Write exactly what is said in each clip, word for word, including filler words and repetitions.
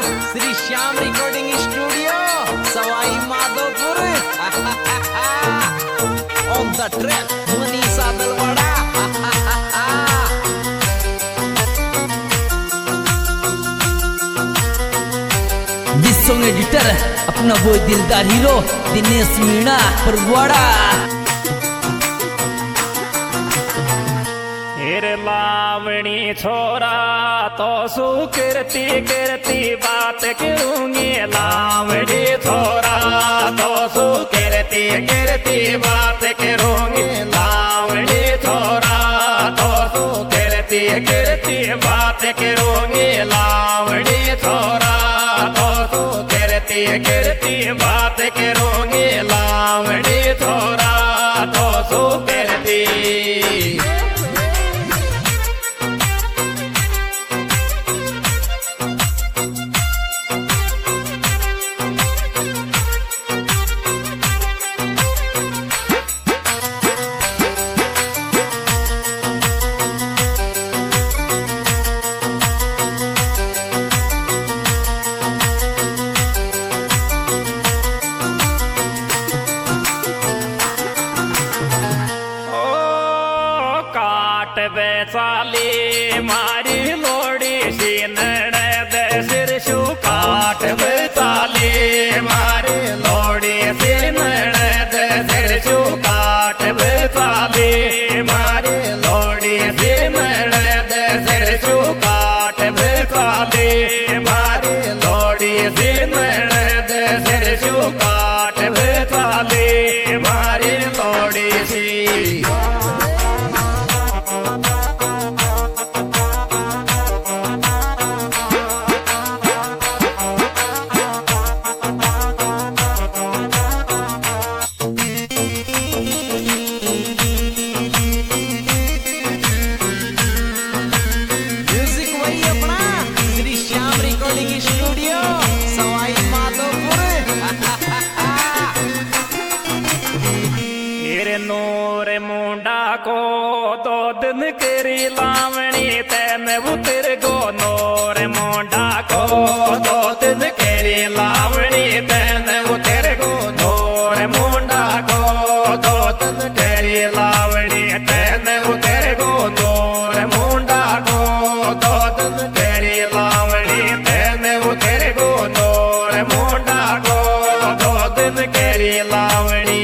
Shri Shyam recording studio Sawai Madhopur on the track Manisha Dalwada. This song editor अपना वो दिलदार हीरो दिनेश मीणा परवाड़ा। लावणी छोरा तो सु करती करती बात करूंगी। लावणी छोरा तो सु करती करती बात करूंगी। लावणी छोरा तो सु करती करती बात करूंगी। लावणी छोरा तो सु करती करती बात करूंगी। लावणी छोरा तो सु करती। बेचाली मारी लोड़ी सी ननद सिरसु काट बेचाली मारी लोड़ी सी ननद सिरसु काट बेचाली मारी लोड़ी सी ननद सिरसु काट बेचाली मारी लोड़ी सी ननद सिरसु काट बेचाली मारी लोड़ी सी। नूर मुंडा को दो दिन करी लावणी तैन उतर गो। नूर मुंडा को दो दिन करी लावणी तैन उतर गो। नूर मुंडा को दो दिन करी लावणी तैन उतर गो। नूर मुंडा को दो दिन करी लावणी तैन उतर गो। नूर मुंडा को दो दिन करी लावणी।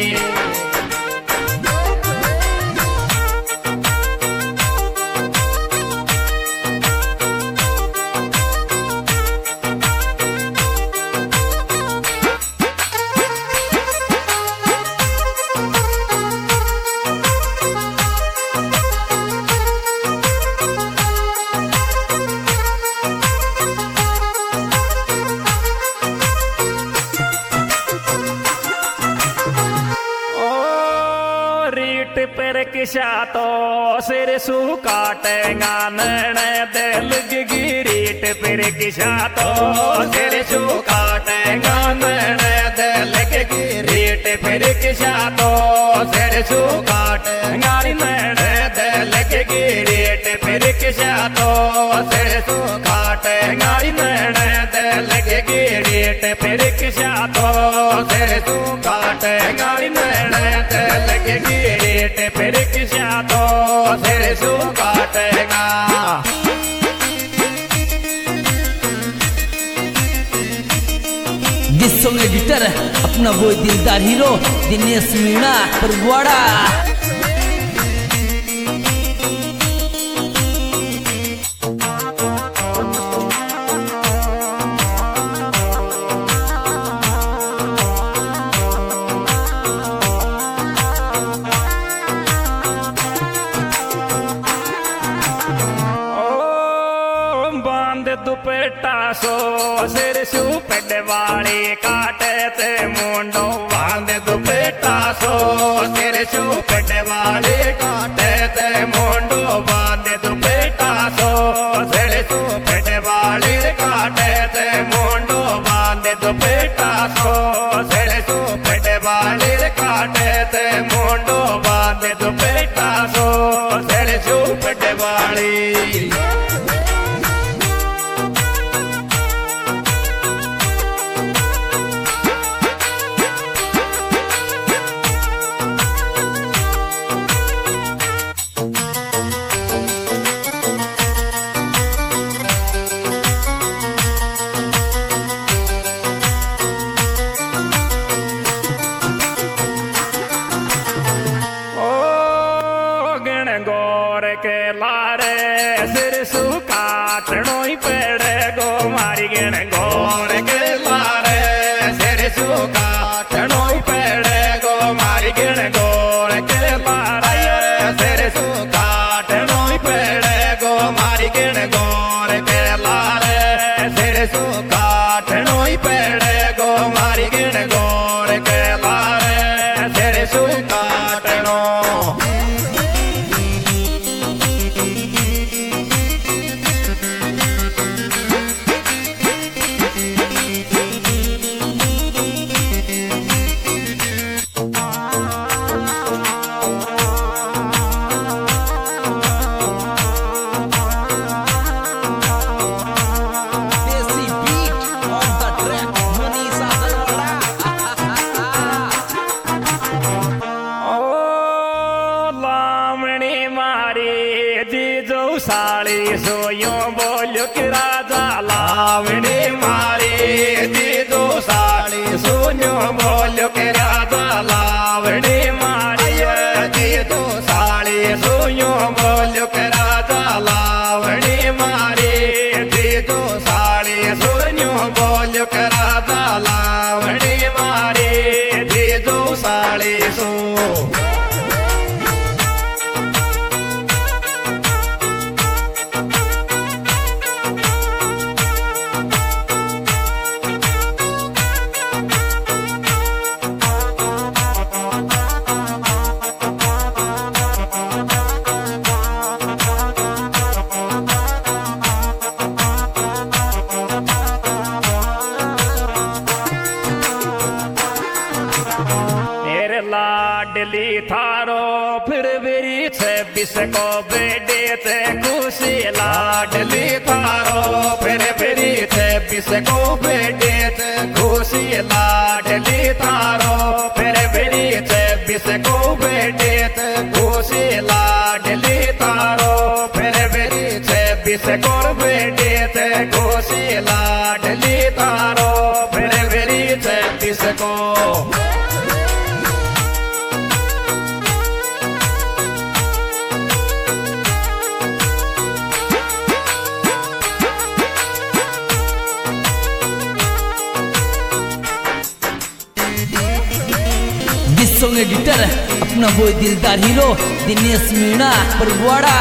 पर किशा तो सिर सु काटेगा ननद लगगी। रीट पर किशा तो सिर सु काटेगा ननद लगगी। रीट पर किशा तो सिर सु काटेगा ननद लगगी। रीट पर किशा तो सिर सु काटेगा ननद लगगी। रीट पर किशा तो सिर सु काटेगा ननद लगगी। रीट पर किशा तो सिर सु काटेगा। दिस सॉन्ग एडिटर अपना वो दिलदार हीरो दिनेश मीणा परवाड़ा। दुपट्टा सो सिर सु पडवाड़ी काटे ते मुंडो। बांध दुपट्टा सो सिर सु पडवाड़ी काटे ते मुंडो। बांध दुपट्टा सो सिर सु पडवाड़ी काटे ते मुंडो। बांध दुपट्टा सो सिर सु पडवाड़ी काटे ते मुंडो। बांध दुपट्टा सो सिर सु पडवाड़ी। ही पेड़े गो मारी गिण गोर के लारे सिर सु काटनो ही पेड़े गो मारी गिण गोर के लारे सिर सु काटनो ही पेड़े गो मारी गिण गोर के लारे सिर सु काटनो ही पेड़े गो मारी गिण गोर के लारे सिर सु काटनो देसी beat on the track Manisha Dalwada. ओ लामणी मारी जीजो साड़ी सोयो बोलो कि राजा लावणी मारी जीजो साड़ी सोयो बोलो कि राजा लावणी मारी जीजो साड़ी सोयो बोलो कि राजा लावणी मारी जीजो साड़ी सोयो बोलो कि राजा लावणी मारी जीजो साड़ी सो मेरे लाडली थारो फिर मेरी छब्बीस को बेटे ते खुशी लाडली थारो फिर मेरी छब्बीस को बेटे ते खुशी लाडली थारो फिर मेरी छब्बीस को बेटे ते खुशी लाडली थारो फिर मेरी छब्बीस को बेटे ते खुशी लाडली थारो फिर मेरी छब्बीस को दिस सॉन्ग एडिटर अपना वो दिलदार हीरो दिनेश मीणा परवाड़ा।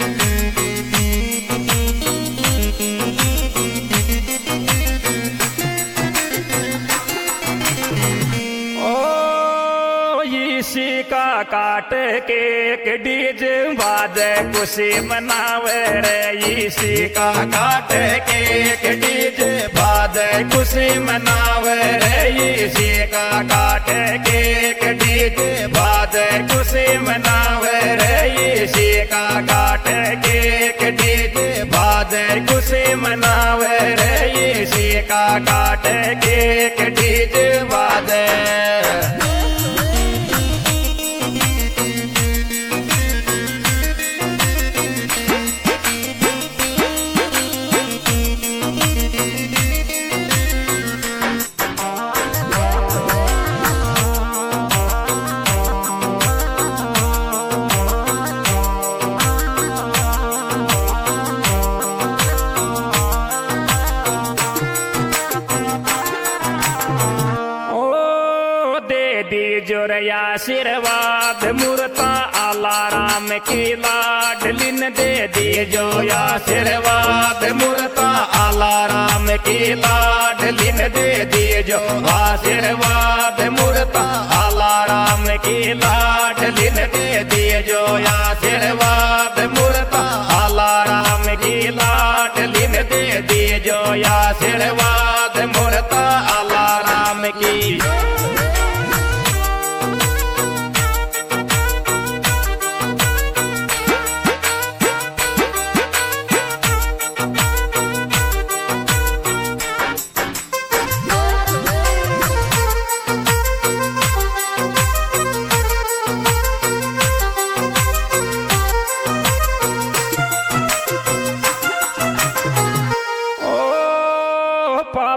ओ इसी का काट के डीजे बाजे खुशी मनावे रे इसी का काट के डीजे बाजे खुशी मनावे रे इसी का काट के डीजे बाजे खुशी मनावे रे इसी का काट के डीजे बाजे खुशी मनावे रे इसी का काट के डीजे बाजे दीजो रे आशीर्वाद मूर्ता आलाराम की लाडलिन दे दीजो आशीर्वाद मूर्ता आलाराम की लाडलिन दे दीजो आशीर्वाद मूर्ता आलाराम की लाडलिन दे दीजो आशीर्वाद मूर्ता आलाराम की लाडलिन दे दीजो आशीर्वाद मूर्ता आलाराम की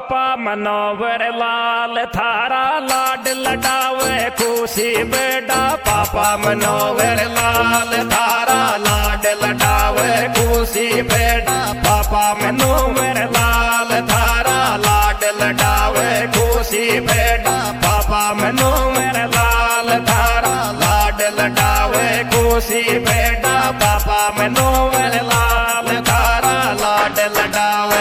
पापा मनोवर लाल थारा लाड लडावे खुशी बेटा पापा मनोवर लाल थारा लाड लडावे खुशी बेटा पापा मनोवर लाल थारा लाड लडावे खुशी बेटा पापा मनोवर लाल थारा लाड लडावे खुशी बेटा पापा मनोवर लाल थारा लाड लडावे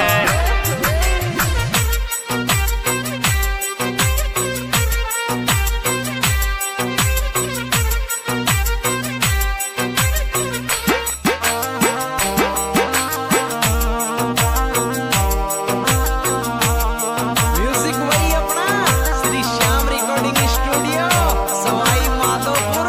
म्यूजिक वही अपना श्री श्याम रिकॉर्डिंग स्टूडियो सवाई माधोपुर।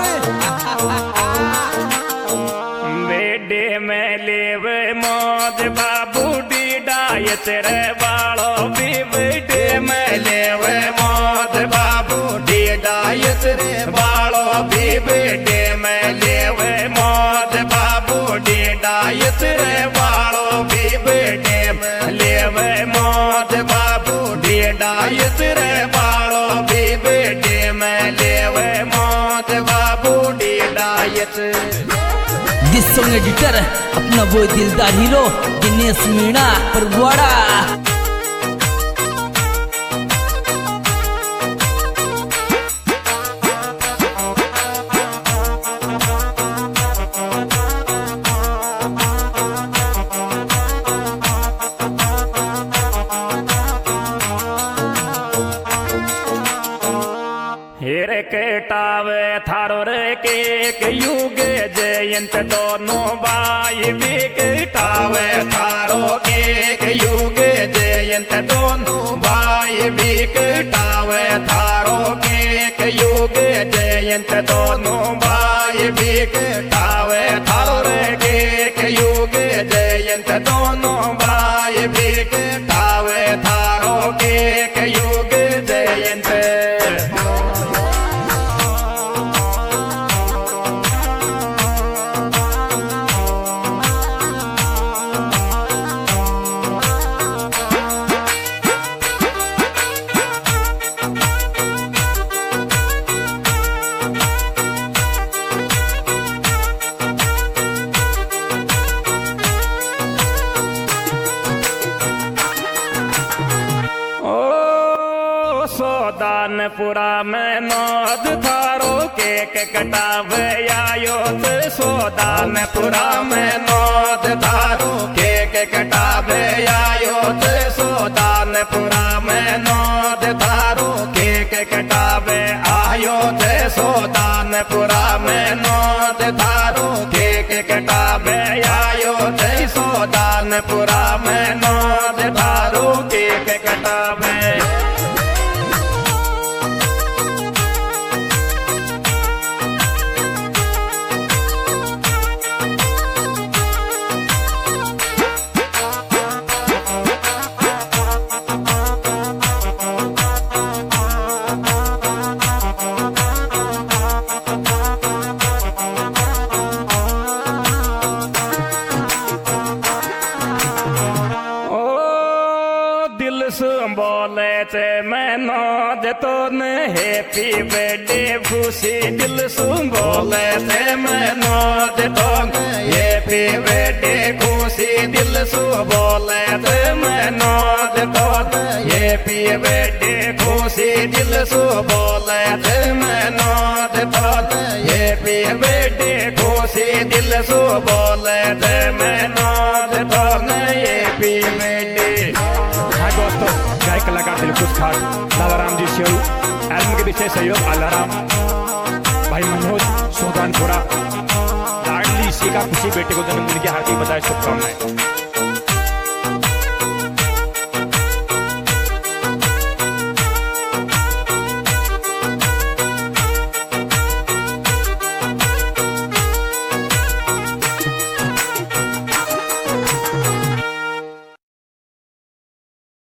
बेडे में लेवे मौज बाबू डी डायत रे बालो भी बेडे में लेवे मौज बाबू डी डायत रे बालो भी बेडे में लेवे मौज बाबू डी डायत रे बालो भी बेडे में लेवे मौज बाबू डी डायत रे बालो भी बेडे में लेवे मौज बाबू डी डायत। दिस सॉन्ग एडिटर अपना वो दिलदार हीरो दिनेश मीणा परवाड़ा। हिर के टावे थारो रे के युग जयंत दोनों बाई भी के टावे थारो के युग जयंत दोनों बाई भी के टावे थारो के युग जयंत दोनों बाई भी के टावे थारो रे के युग जयंत दोनों बाई भी के टावे थारो के युग जयंत। सोदानपुरा में नौद थारो केक कटावे आयो तो सोदानपुरा में नौद थारो केक कटावे आयो तो सोदानपुरा में नौद थारो केक कटावे आयो तो सोदानपुरा में नौद थारो केक कटावे आयो तो सोदानपुरा में नौद थारो केक कटावे। बोले थे मैं नौज तो न हैप्पी बर्थडे खुशी दिल सुन बोले थे मैं नौज तो हैप्पी बर्थडे खुशी दिल सु बोले थे मैं नौज तो हैप्पी बर्थडे खुशी दिल सु बोले थे मैं नौज तो हैप्पी बर्थडे खुशी दिल सु बोले थे मैं नौज तो हैप्पी बर्थडे। दोस्तों गाय कलाकार दिलखुश खान लालाराम जी शेरू एल्बम के पीछे सहयोग अलाराम भाई मनोज सोदानपुरा लाडली सी का खुशी बेटे को जन्मदिन की हार्दिक बधाई शुभकामनाएं।